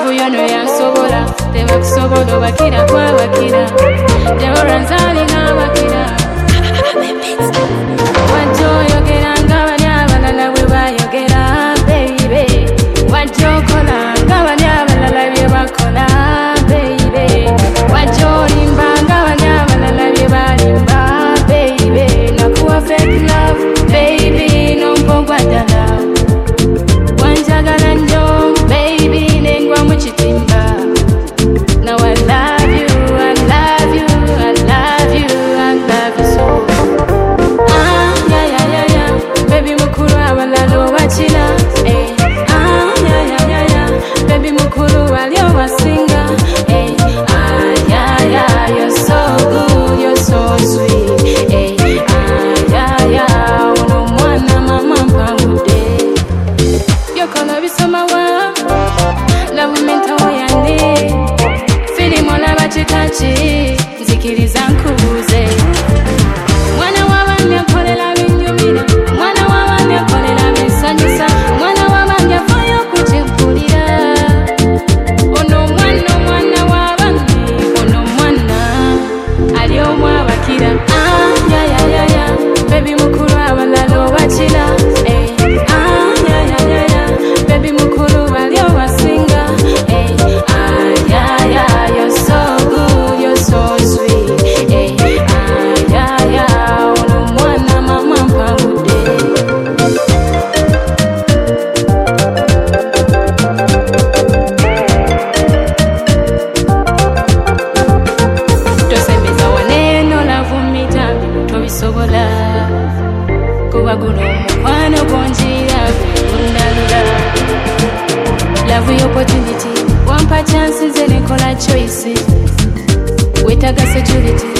love yono yansobola tebakusobola bakira kwa bakira Deborah nzali nga bakira wajoyogera nga bali abalala bwe bayogera baby wajokola nga bali abalala bye bakola baby wajolimba nga bali abalala bye balimba baby nakuwa fake love baby nompogwa ddala wanjagala nnyo baby nengwa mu kitimba now I love you, I love you, I love you, I love you so yeah baby mukuru abalala obakira yeah baby mukuru ali obasinga yeah you're so good, you're so sweet yeah ono mwana mama mpangude yokola bisoma wa love mentawo yande filimo labakitaki nzikiriza nkubuze mwana w'abandi akolera binyumira mwana w'abandi akolera bisanyusa mwana w'abandi afaayo kukimpulira ono mwana w'abandi ono mwana ali omu abakira yeah baby mukulu abalala obakira baby mukulu bali obasinga yeah you're so good, you're so sweet yeah ono mwana mama mpangude tosembeza waneno lavumita tobisobola kuba guno mukwano gonjira gundalula love your opportunity wampa chance nze nekola choice wetaga security